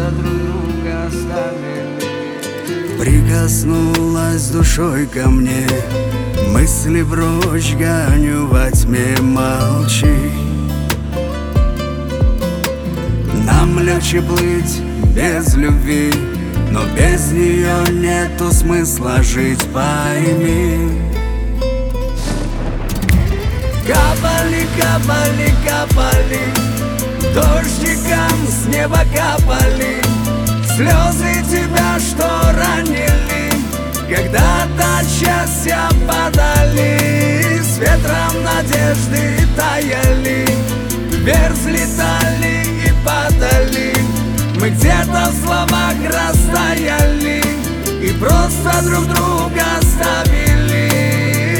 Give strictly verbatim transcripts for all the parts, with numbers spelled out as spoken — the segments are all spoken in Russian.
просто друг друга оставили. Прикоснулась душой ко мне, мысли прочь гоню во тьме, молчи. Нам легче плыть без любви, но без нее нету смысла жить, пойми. Капали, капали, капали, дождиком с неба капали слезы тебя, что ранили, когда-то от счастья падали, с ветром надежды таяли, вверх взлетали и падали. Мы где-то в словах растаяли и просто друг друга оставили.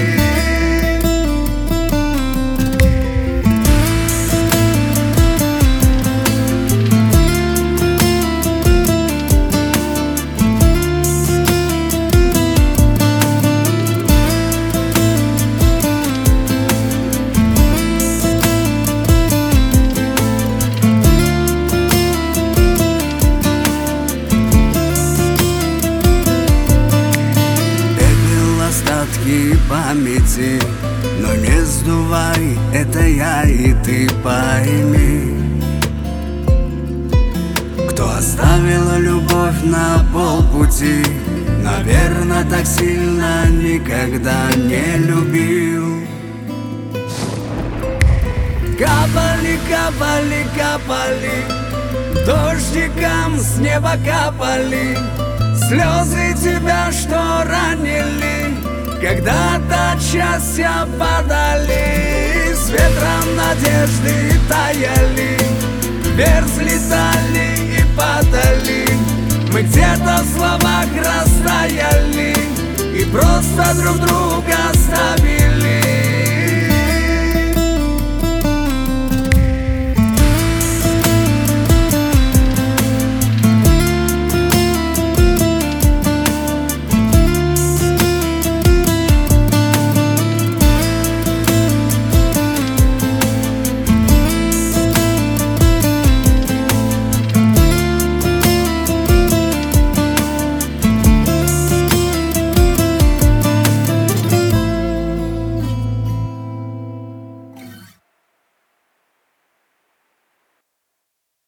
Памяти, но не сдувай, это я и ты, пойми. Кто оставила любовь на полпути, наверное, так сильно никогда не любил. Капали, капали, капали, дождиком с неба капали слезы тебя, что ранили, когда-то от счастья падали, с ветром надежды таяли, вверх взлетали и падали. Мы где-то в словах растаяли и просто друг друга оставили.